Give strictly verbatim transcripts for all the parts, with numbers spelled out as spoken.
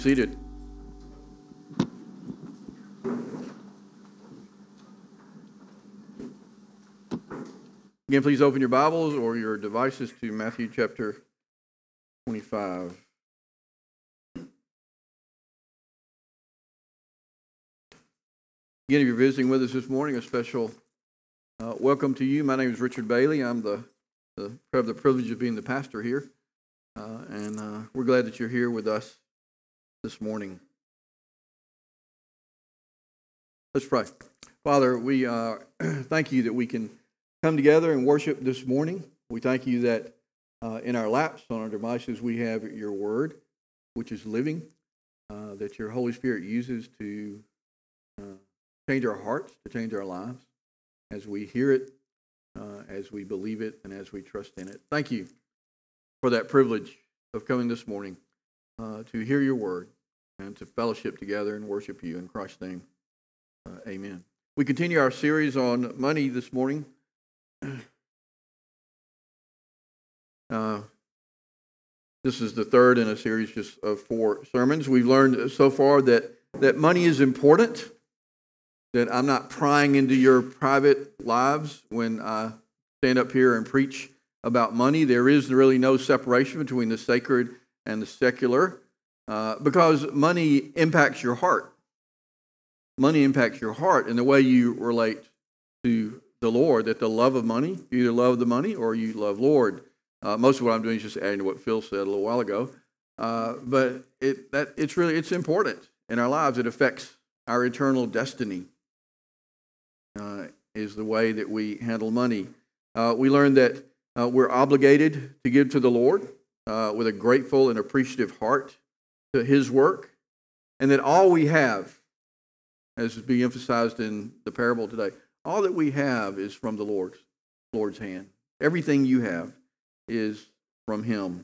Seated. Again, please open your Bibles or your devices to Matthew chapter twenty-five. Again, if you're visiting with us this morning, a special uh, welcome to you. My name is Richard Bailey. I'm the, the have the privilege of being the pastor here, uh, and uh, we're glad that you're here with us this morning. Let's pray. Father, we uh, thank you that we can come together and worship this morning. We thank you that uh, in our laps, on our devices, we have your word, which is living, uh, that your Holy Spirit uses to uh, change our hearts, to change our lives, as we hear it, uh, as we believe it, and as we trust in it. Thank you for that privilege of coming this morning uh, to hear your word and to fellowship together and worship you in Christ's name. Uh, amen. We continue our series on money this morning. Uh, this is the third in a series just of four sermons. We've learned so far that, that money is important, that I'm not prying into your private lives when I stand up here and preach about money. There is really no separation between the sacred and the secular uh, because money impacts your heart. Money impacts your heart and the way you relate to the Lord, that the love of money, you either love the money or you love Lord. Uh, most of what I'm doing is just adding to what Phil said a little while ago. Uh, but it that it's really, it's important in our lives. It affects our eternal destiny, uh, is the way that we handle money. Uh, we learned that uh, we're obligated to give to the Lord uh, with a grateful and appreciative heart to His work, and that all we have, as is being emphasized in the parable today, all that we have is from the Lord's, Lord's hand. Everything you have is from Him.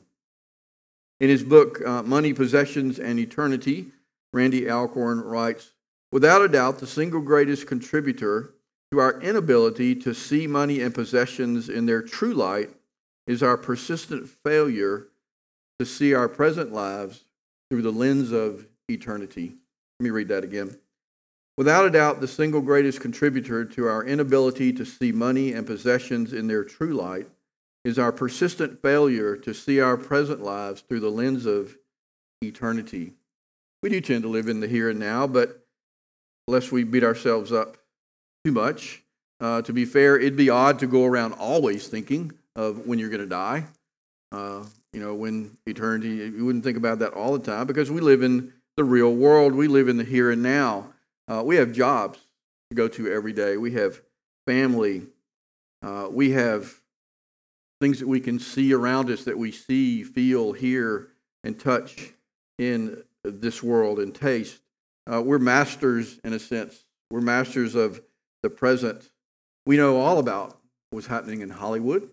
In his book, uh, Money, Possessions, and Eternity, Randy Alcorn writes, "Without a doubt, the single greatest contributor to our inability to see money and possessions in their true light is our persistent failure to see our present lives through the lens of eternity." Let me read that again. Without a doubt, the single greatest contributor to our inability to see money and possessions in their true light is our persistent failure to see our present lives through the lens of eternity. We do tend to live in the here and now, but lest we beat ourselves up too much, uh, to be fair, it'd be odd to go around always thinking of when you're going to die. Uh, you know, when eternity, you wouldn't think about that all the time because we live in the real world. We live in the here and now. Uh, we have jobs to go to every day. We have family. Uh, we have things that we can see around us, that we see, feel, hear, and touch in this world and taste. Uh, we're masters, in a sense. We're masters of the present. We know all about what's happening in Hollywood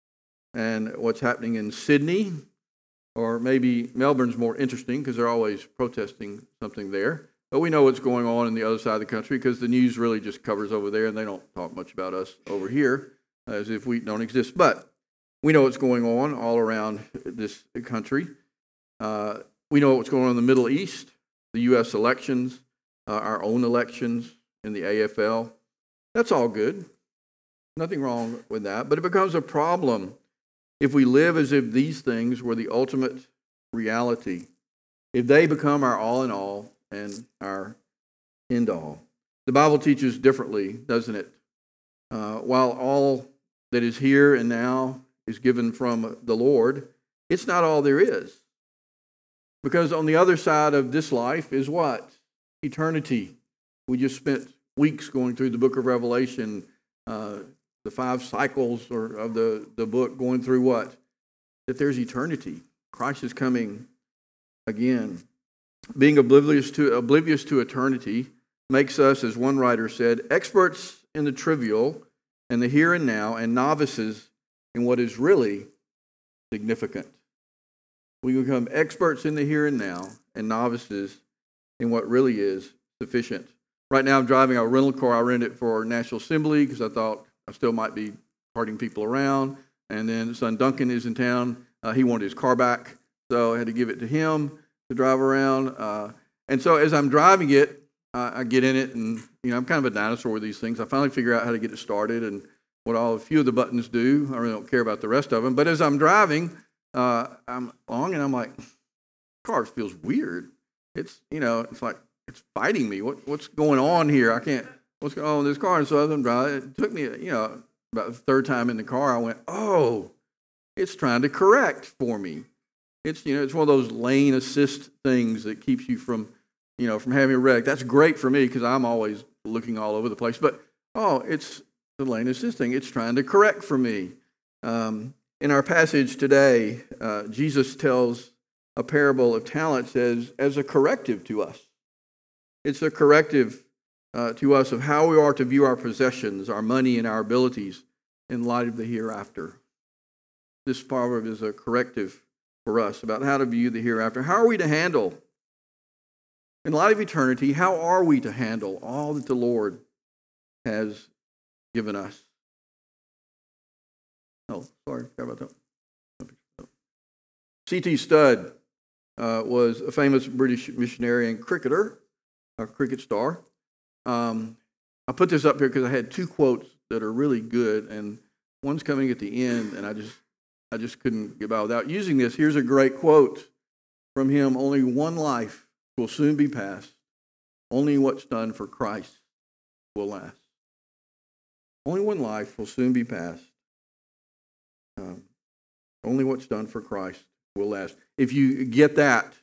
and what's happening in Sydney, or maybe Melbourne's more interesting because they're always protesting something there. But we know what's going on in the other side of the country because the news really just covers over there and they don't talk much about us over here as if we don't exist. But we know what's going on all around this country. Uh, we know what's going on in the Middle East, the U S elections, uh, our own elections in the A F L. That's all good. Nothing wrong with that. But it becomes a problem if we live as if these things were the ultimate reality, if they become our all in all and our end all. The Bible teaches differently, doesn't it? Uh, while all that is here and now is given from the Lord, it's not all there is. Because on the other side of this life is what? Eternity. We just spent weeks going through the book of Revelation, uh, the five cycles or of the, the book, going through what? That there's eternity. Christ is coming again. Being oblivious to, oblivious to eternity makes us, as one writer said, experts in the trivial and the here and now, and novices in what is really significant. We become experts in the here and now and novices in what really is sufficient. Right now I'm driving a rental car. I rented it for National Assembly because I thought I still might be carting people around. And then son Duncan is in town. Uh, he wanted his car back, so I had to give it to him. to drive around. Uh, and so as I'm driving it, uh, I get in it, and you know I'm kind of a dinosaur with these things. I finally figure out how to get it started and what all a few of the buttons do. I really don't care about the rest of them. But as I'm driving, uh, I'm along, and I'm like, the car feels weird. It's you know, it's like it's fighting me. What what's going on here? I can't. What's going on with this car? And so as I'm driving, it took me, you know, about the third time in the car, I went, oh, it's trying to correct for me. It's, you know, it's one of those lane assist things that keeps you from, you know, from having a wreck. That's great for me because I'm always looking all over the place. But, oh, it's the lane assist thing. It's trying to correct for me. Um, in our passage today, uh, Jesus tells a parable of talents as, as a corrective to us. It's a corrective Uh, to us of how we are to view our possessions, our money, and our abilities in light of the hereafter. This proverb is a corrective for us about how to view the hereafter. How are we to handle, in light of eternity, how are we to handle all that the Lord has given us? Oh, sorry, forgot about that. C T Studd uh, was a famous British missionary and cricketer, a cricket star. Um, I put this up here because I had two quotes that are really good, and one's coming at the end, and I just I just couldn't get by without using this. Here's a great quote from him: "Only one life will soon be passed. Only what's done for Christ will last." Only one life will soon be passed. Um, only what's done for Christ will last. If you get that,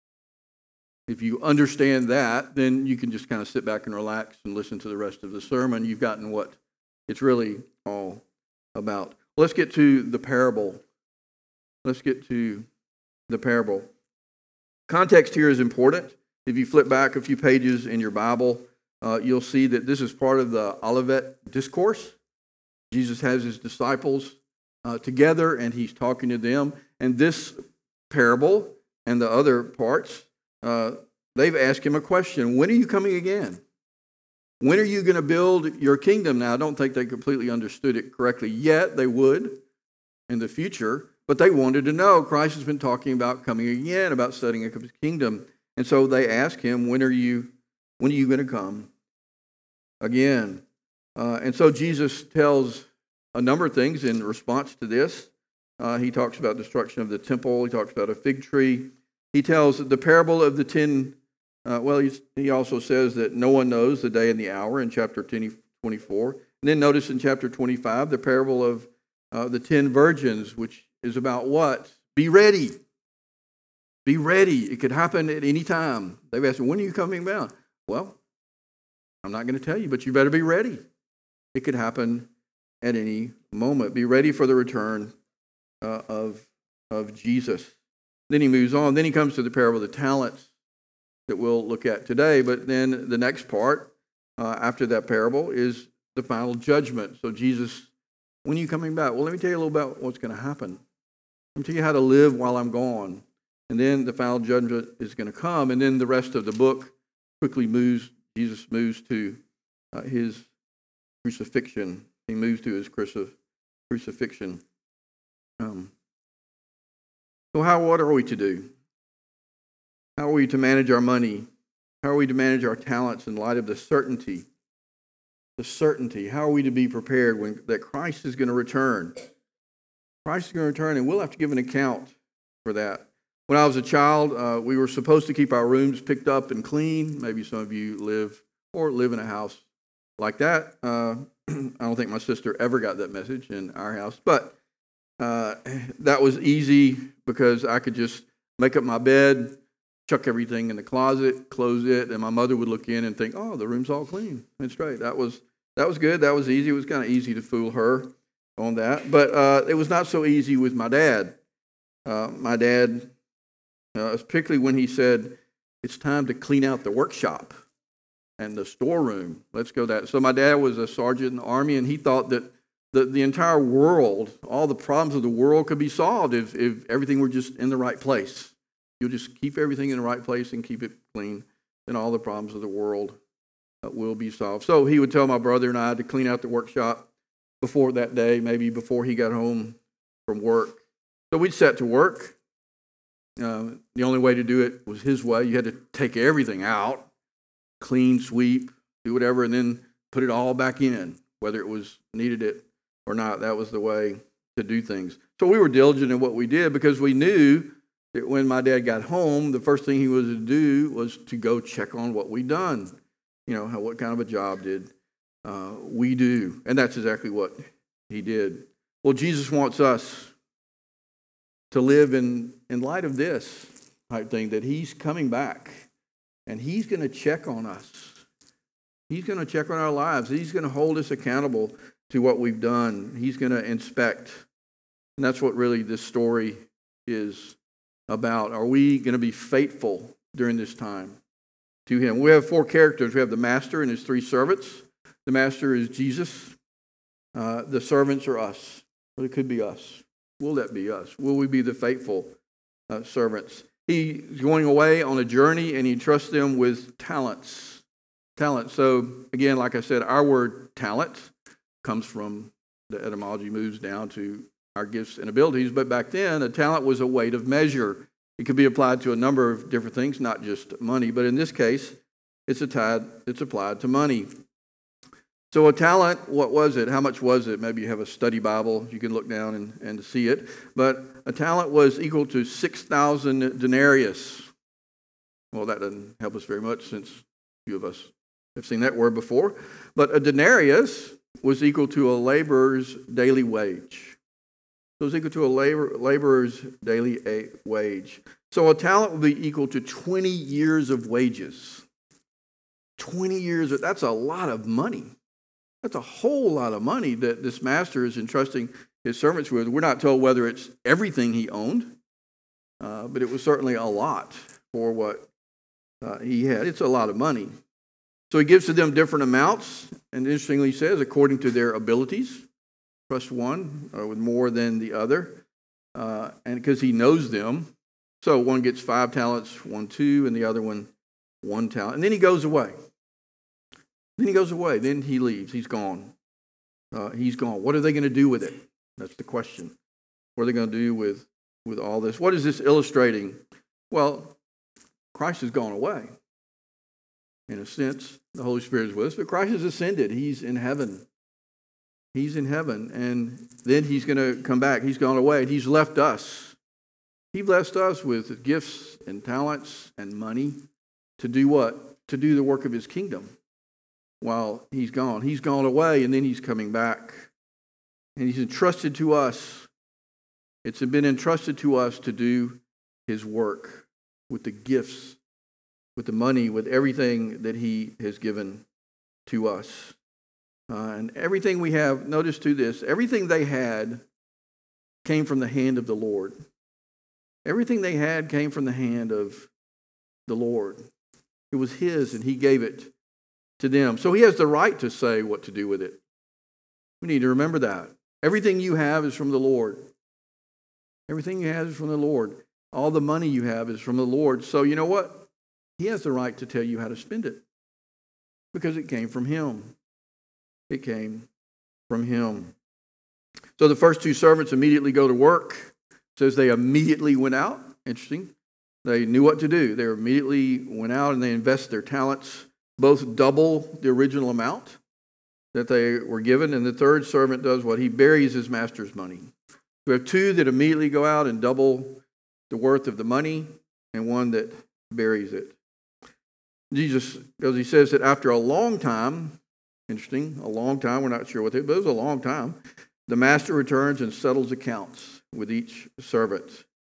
if you understand that, then you can just kind of sit back and relax and listen to the rest of the sermon. You've gotten what it's really all about. Let's get to the parable. Let's get to the parable. Context here is important. If you flip back a few pages in your Bible, uh, you'll see that this is part of the Olivet Discourse. Jesus has his disciples uh, together, and he's talking to them. And this parable and the other parts, Uh, they've asked him a question. When are you coming again? When are you going to build your kingdom? Now, I don't think they completely understood it correctly yet. They would in the future, but they wanted to know. Christ has been talking about coming again, about setting up his kingdom. And so they ask him, when are you, when are you going to come again? Uh, and so Jesus tells a number of things in response to this. Uh, he talks about destruction of the temple. He talks about a fig tree. He tells the parable of the ten, uh, well, he's, he also says that no one knows the day and the hour in chapter twenty-four. And then notice in chapter twenty-five, the parable of uh, the ten virgins, which is about what? Be ready. Be ready. It could happen at any time. They've asked, when are you coming down? Well, I'm not going to tell you, but you better be ready. It could happen at any moment. Be ready for the return uh, of, of Jesus. Then he moves on. Then he comes to the parable of the talents that we'll look at today. But then the next part uh, after that parable is the final judgment. So Jesus, when are you coming back? Well, let me tell you a little about what's going to happen. Let me tell you how to live while I'm gone. And then the final judgment is going to come. And then the rest of the book quickly moves. Jesus moves to uh, his crucifixion. He moves to his crucif- crucifixion. Um, So how, what are we to do? How are we to manage our money? How are we to manage our talents in light of the certainty? The certainty. How are we to be prepared when that Christ is going to return? Christ is going to return, and we'll have to give an account for that. When I was a child, uh, we were supposed to keep our rooms picked up and clean. Maybe some of you live or live in a house like that. Uh, I don't think my sister ever got that message in our house, but Uh, that was easy because I could just make up my bed, chuck everything in the closet, close it, and my mother would look in and think, "Oh, the room's all clean and straight." That was that was good. That was easy. It was kind of easy to fool her on that, but uh, it was not so easy with my dad. Uh, my dad, uh, particularly when he said, "It's time to clean out the workshop and the storeroom. Let's go that." So my dad was a sergeant in the Army, and he thought that The, the entire world, all the problems of the world could be solved if, if everything were just in the right place. You'll just keep everything in the right place and keep it clean, and all the problems of the world uh, will be solved. So he would tell my brother and I to clean out the workshop before that day, maybe before he got home from work. So we'd set to work. Uh, the only way to do it was his way. You had to take everything out, clean, sweep, do whatever, and then put it all back in, whether it was needed it or not. That was the way to do things. So we were diligent in what we did because we knew that when my dad got home, the first thing he was to do was to go check on what we'd done. You know, how, what kind of a job did uh, we do? And that's exactly what he did. Well, Jesus wants us to live in, in light of this type thing, that he's coming back and he's going to check on us. He's going to check on our lives. He's going to hold us accountable to what we've done. He's going to inspect. And that's what really this story is about. Are we going to be faithful during this time to him? We have four characters. We have the master and his three servants. The master is Jesus. Uh, the servants are us. But it could be us. Will that be us? Will we be the faithful uh, servants? He's going away on a journey and he trusts them with talents. Talent. So again, like I said, our word talent comes from the etymology, moves down to our gifts and abilities. But back then, a talent was a weight of measure. It could be applied to a number of different things, not just money. But in this case, it's, a tied, it's applied to money. So a talent, what was it? How much was it? Maybe you have a study Bible. You can look down and, and see it. But a talent was equal to six thousand denarius. Well, that doesn't help us very much since a few of us have seen that word before. But a denarius was equal to a laborer's daily wage. So it was equal to a labor, laborer's daily a, wage. So a talent would be equal to twenty years of wages. twenty years, of, that's a lot of money. That's a whole lot of money that this master is entrusting his servants with. We're not told whether it's everything he owned, uh, but it was certainly a lot for what uh, he had. It's a lot of money. So he gives to them different amounts, and interestingly he says, according to their abilities. Trust one uh, with more than the other, uh, and because he knows them. So one gets five talents, one two, and the other one one talent. And then he goes away. Then he goes away. Then he leaves. He's gone. Uh, he's gone. What are they going to do with it? That's the question. What are they going to do with, with all this? What is this illustrating? Well, Christ has gone away. In a sense, the Holy Spirit is with us, but Christ has ascended. He's in heaven. He's in heaven. And then he's going to come back. He's gone away. And he's left us. He blessed us with gifts and talents and money to do what? To do the work of his kingdom. While he's gone. He's gone away and then he's coming back. And he's entrusted to us. It's been entrusted to us to do his work with the gifts, with the money, with everything that he has given to us. Uh, and everything we have, notice to this, everything they had came from the hand of the Lord. Everything they had came from the hand of the Lord. It was his and he gave it to them. So he has the right to say what to do with it. We need to remember that. Everything you have is from the Lord. Everything you have is from the Lord. All the money you have is from the Lord. So you know what? He has the right to tell you how to spend it. Because it came from him. It came from him. So the first two servants immediately go to work. It says they immediately went out. Interesting. They knew what to do. They immediately went out and they invest their talents, both double the original amount that they were given. And the third servant does what? He buries his master's money. We have two that immediately go out and double the worth of the money, and one that buries it. Jesus, because he says that after a long time, interesting, a long time, we're not sure what it is, but it was a long time, the master returns and settles accounts with each servant.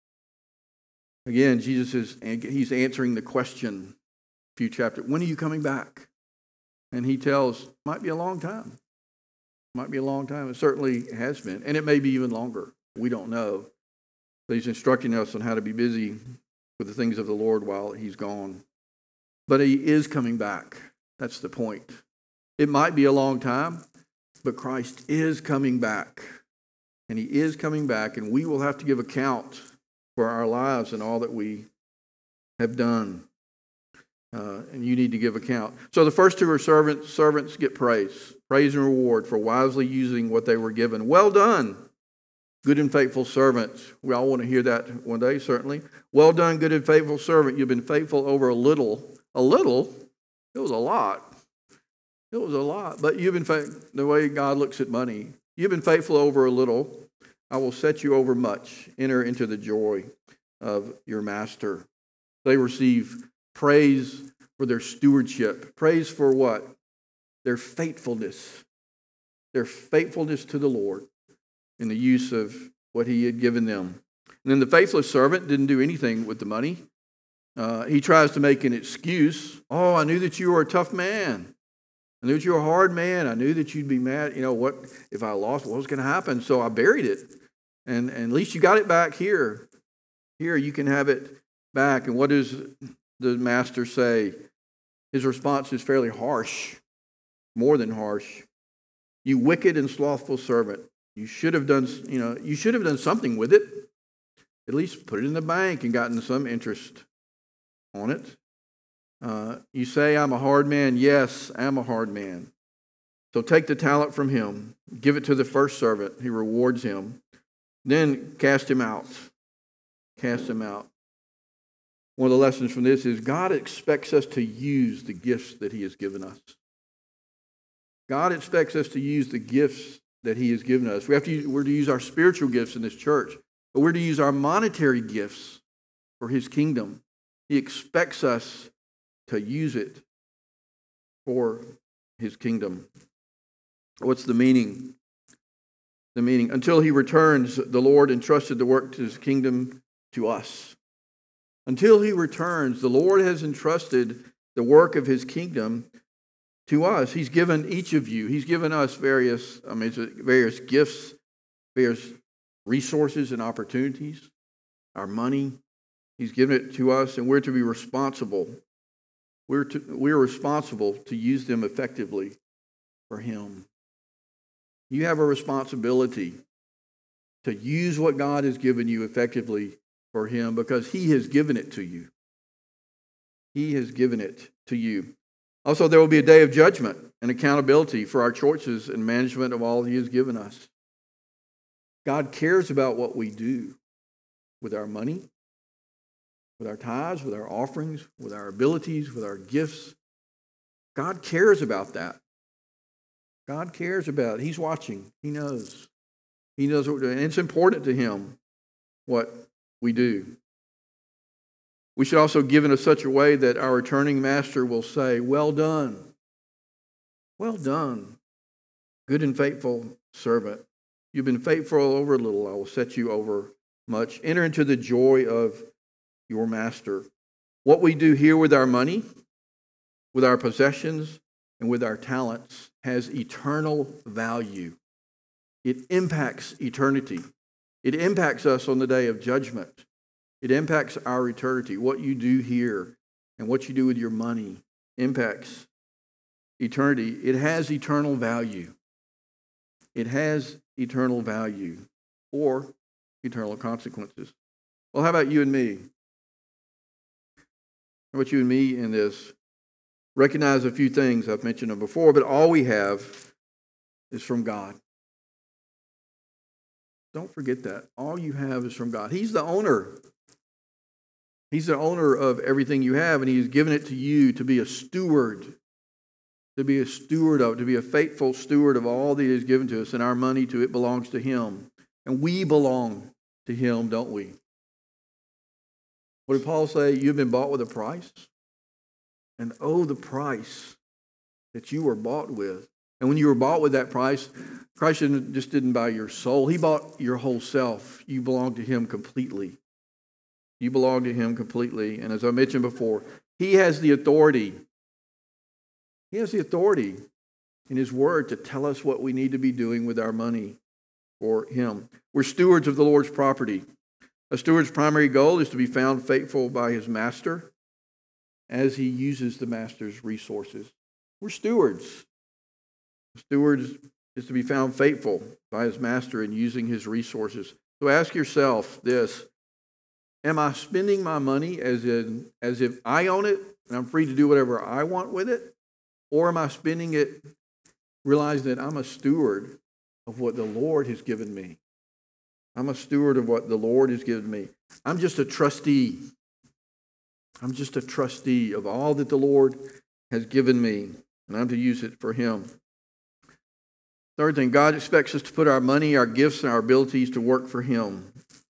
Again, Jesus is he's answering the question. Few chapters. When are you coming back? And he tells, might be a long time. Might be a long time. It certainly has been. And it may be even longer. We don't know. But he's instructing us on how to be busy with the things of the Lord while he's gone. But he is coming back. That's the point. It might be a long time, but Christ is coming back. And he is coming back, and we will have to give account for our lives and all that we have done. Uh, and you need to give account. So the first two are servants. Servants get praise. Praise and reward for wisely using what they were given. Well done, Good and faithful servant. We all want to hear that one day, certainly. Well done, good and faithful servant. You've been faithful over a little. A little? It was a lot. It was a lot. But you've been faithful. The way God looks at money. You've been faithful over a little. I will set you over much. Enter into the joy of your master. They receive praise for their stewardship. Praise for what? Their faithfulness. Their faithfulness to the Lord in the use of what he had given them. And then the faithless servant didn't do anything with the money. Uh, he tries to make an excuse. Oh, I knew that you were a tough man. I knew that you were a hard man. I knew that you'd be mad. You know, what if I lost? What was going to happen? So I buried it. And, and at least you got it back here. Here, you can have it back. And what does the master say? His response is fairly harsh, more than harsh. You wicked and slothful servant. You should have done, you know, you should have done something with it. At least put it in the bank and gotten some interest on it. Uh, you say, I'm a hard man. Yes, I'm a hard man. So take the talent from him. Give it to the first servant. He rewards him. Then cast him out. Cast him out. One of the lessons from this is God expects us to use the gifts that he has given us. God expects us to use the gifts that he has given us. We have to use, we're to use our spiritual gifts in this church, but we're to use our monetary gifts for his kingdom. He expects us to use it for his kingdom. What's the meaning? The meaning, until he returns, the Lord entrusted the work to his kingdom to us. Until he returns, the Lord has entrusted the work of his kingdom to us. He's given each of you, he's given us various, I mean, various gifts, various resources and opportunities, our money. He's given it to us, and we're to be responsible. We're to, we're responsible to use them effectively for him. You have a responsibility to use what God has given you effectively for him because he has given it to you. He has given it to you. Also, there will be a day of judgment and accountability for our choices and management of all he has given us. God cares about what we do with our money, with our tithes, with our offerings, with our abilities, with our gifts. God cares about that. God cares about it. He's watching. He knows. He knows what we're doing. And it's important to him what we do. We should also give in such a way that our returning master will say, well done. Well done, good and faithful servant. You've been faithful over a little. I will set you over much. Enter into the joy of your master. What we do here with our money, with our possessions, and with our talents has eternal value. It impacts eternity. It impacts us on the day of judgment. It impacts our eternity. What you do here and what you do with your money impacts eternity. It has eternal value. It has eternal value or eternal consequences. Well, how about you and me? How about you and me in this? Recognize a few things. I've mentioned them before, but all we have is from God. Don't forget that. All you have is from God. He's the owner. He's the owner of everything you have, and he's given it to you to be a steward, to be a steward of, to be a faithful steward of all that he has given to us, and our money, to it belongs to him. And we belong to him, don't we? What did Paul say? You've been bought with a price, and oh, the price that you were bought with. And when you were bought with that price, Christ didn't, just didn't buy your soul. He bought your whole self. You belong to him completely. You belong to him completely. And as I mentioned before, he has the authority. He has the authority in his word to tell us what we need to be doing with our money for him. We're stewards of the Lord's property. A steward's primary goal is to be found faithful by his master as he uses the master's resources. We're stewards. A steward is to be found faithful by his master in using his resources. So ask yourself this: am I spending my money as in as if I own it and I'm free to do whatever I want with it? Or am I spending it realizing that I'm a steward of what the Lord has given me? I'm a steward of what the Lord has given me. I'm just a trustee. I'm just a trustee of all that the Lord has given me, and I'm to use it for Him. Third thing, God expects us to put our money, our gifts, and our abilities to work for Him,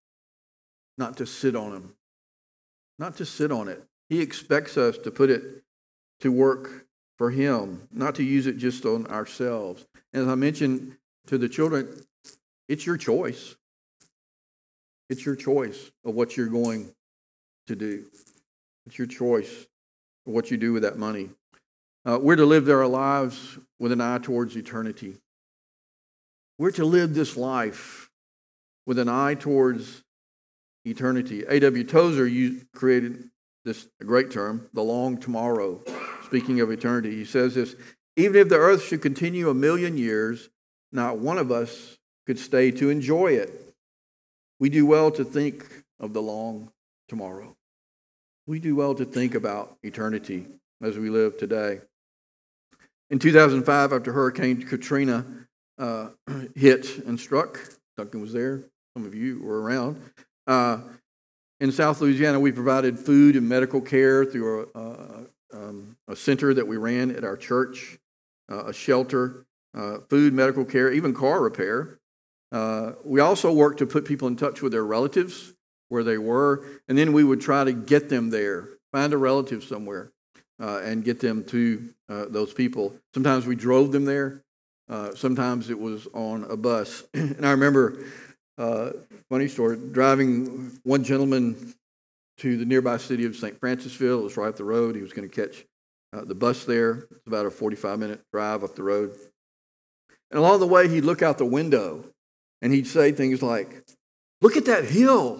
not to sit on them. Not to sit on it. He expects us to put it to work for Him, not to use it just on ourselves. And as I mentioned to the children, it's your choice. It's your choice of what you're going to do. It's your choice of what you do with that money. Uh, we're to live our lives with an eye towards eternity. We're to live this life with an eye towards eternity. A W Tozer used, created this great term, the long tomorrow, speaking of eternity. He says this, even if the earth should continue a million years, not one of us could stay to enjoy it. We do well to think of the long tomorrow. We do well to think about eternity as we live today. In two thousand five, after Hurricane Katrina uh, hit and struck, Duncan was there, some of you were around, uh, in South Louisiana, we provided food and medical care through a, a, um, a center that we ran at our church, uh, a shelter, uh, food, medical care, even car repair. Uh, we also worked to put people in touch with their relatives where they were, and then we would try to get them there, find a relative somewhere, uh, and get them to uh, those people. Sometimes we drove them there. Uh, sometimes it was on a bus. And I remember, uh, funny story, driving one gentleman to the nearby city of Saint Francisville. It was right up the road. He was going to catch uh, the bus there. It's about a forty-five minute drive up the road. And along the way, he'd look out the window, and he'd say things like, "Look at that hill."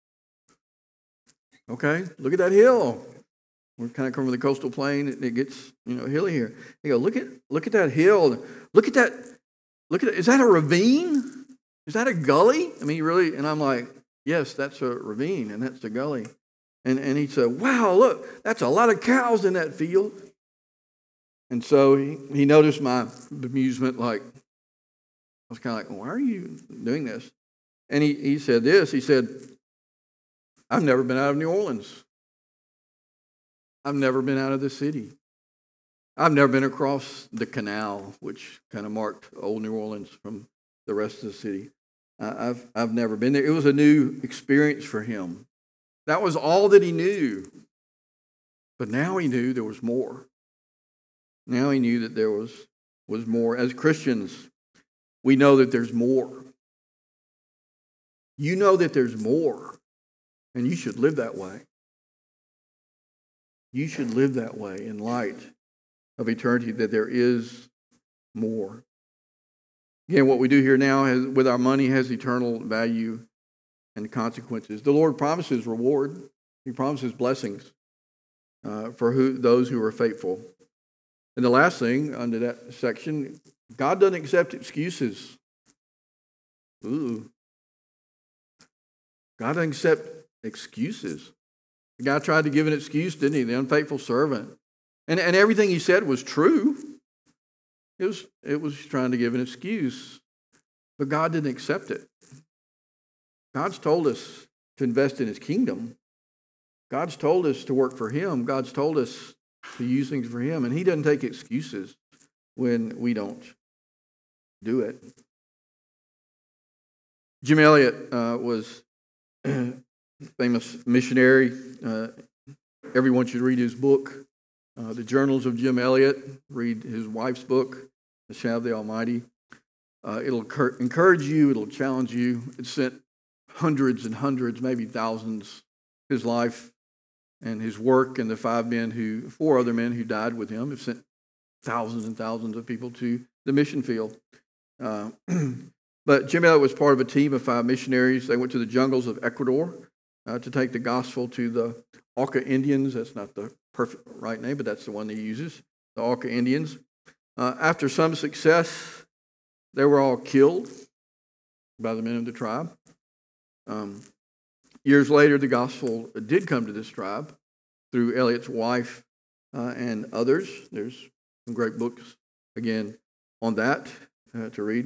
Okay, look at that hill. We're kind of coming from the coastal plain. It gets, you know, hilly here. He go, look at look at that hill. Look at that. Look at it. Is that a ravine? Is that a gully? I mean, really? And I'm like, yes, that's a ravine, and that's a gully. And and he said, wow, look, that's a lot of cows in that field. And so he, he noticed my bemusement, like, I was kind of like, why are you doing this? And he, he said this, he said, I've never been out of New Orleans. I've never been out of the city. I've never been across the canal, which kind of marked old New Orleans from the rest of the city. Uh, I've I've never been there. It was a new experience for him. That was all that he knew. But now he knew there was more. Now he knew that there was, was more. As Christians, we know that there's more. You know that there's more, and you should live that way. You should live that way in light of eternity, that there is more. Again, what we do here now has, with our money has eternal value and consequences. The Lord promises reward. He promises blessings uh, for who, those who are faithful. And the last thing under that section, God doesn't accept excuses. Ooh. God doesn't accept excuses. The guy tried to give an excuse, didn't he? The unfaithful servant. And, and everything he said was true. It was, it was trying to give an excuse. But God didn't accept it. God's told us to invest in His kingdom. God's told us to work for Him. God's told us to use things for Him. And He doesn't take excuses when we don't do it. Jim Elliot uh, was a famous missionary. Uh, everyone should read his book, uh, The Journals of Jim Elliot. Read his wife's book, The Shadow of the Almighty. Uh, it'll cur- encourage you. It'll challenge you. It sent hundreds and hundreds, maybe thousands, his life and his work, and the five men who, four other men who died with him, have sent thousands and thousands of people to the mission field. Uh, but Jim Elliot was part of a team of five missionaries. They went to the jungles of Ecuador uh, to take the gospel to the Auca Indians. That's not the perfect right name, but that's the one he uses, the Auca Indians. Uh, after some success, they were all killed by the men of the tribe. Um, years later, the gospel did come to this tribe through Elliot's wife uh, and others. There's some great books, again, on that uh, to read.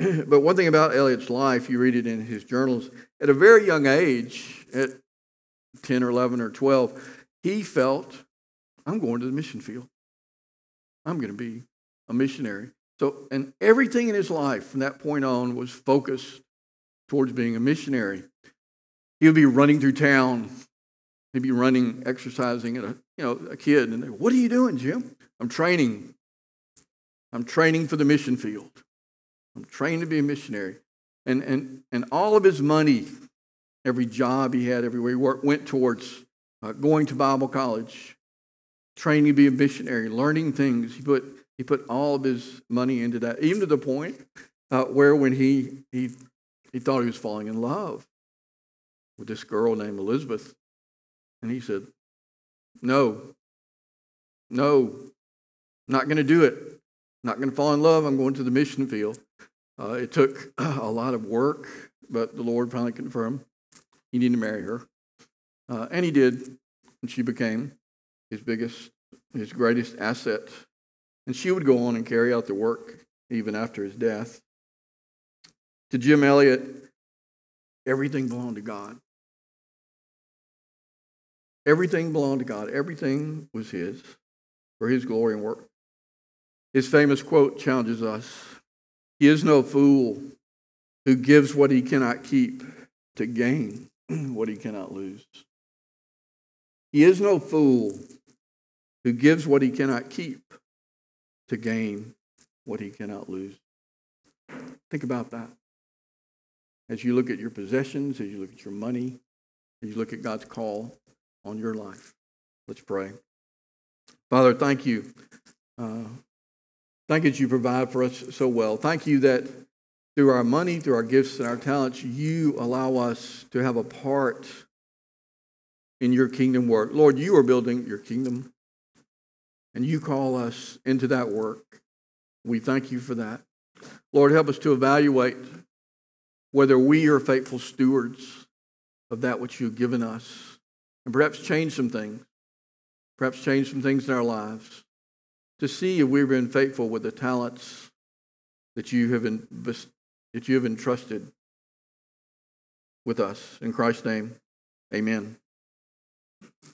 but one thing about Eliot's life, you read it in his journals, at a very young age, at ten or eleven or twelve, he felt, I'm going to the mission field. I'm going to be a missionary. So, and everything in his life from that point on was focused towards being a missionary. He would be running through town. He'd be running, exercising, at a you know a kid, and they, what are you doing, Jim? I'm training. I'm training for the mission field. I'm trained to be a missionary. And and and all of his money, every job he had, everywhere he worked, went towards uh, going to Bible college, training to be a missionary, learning things. He put he put all of his money into that, even to the point uh, where when he he he thought he was falling in love with this girl named Elizabeth, and he said, "No, no, not going to do it. Not going to fall in love. I'm going to the mission field." Uh, it took a lot of work, but the Lord finally confirmed he needed to marry her, uh, and he did, and she became his biggest, his greatest asset. And she would go on and carry out the work even after his death. To Jim Elliot, everything belonged to God. Everything belonged to God. Everything was his for his glory and work. His famous quote challenges us. He is no fool who gives what he cannot keep to gain what he cannot lose. He is no fool who gives what he cannot keep to gain what he cannot lose. Think about that. As you look at your possessions, as you look at your money, as you look at God's call on your life. Let's pray. Father, thank you. Uh, thank you that you provide for us so well. Thank you that through our money, through our gifts and our talents, you allow us to have a part in your kingdom work. Lord, you are building your kingdom, and you call us into that work. We thank you for that. Lord, help us to evaluate whether we are faithful stewards of that which you've given us, and perhaps change some things, perhaps change some things in our lives to see if we've been faithful with the talents that you have in, that you have entrusted with us. In Christ's name, amen.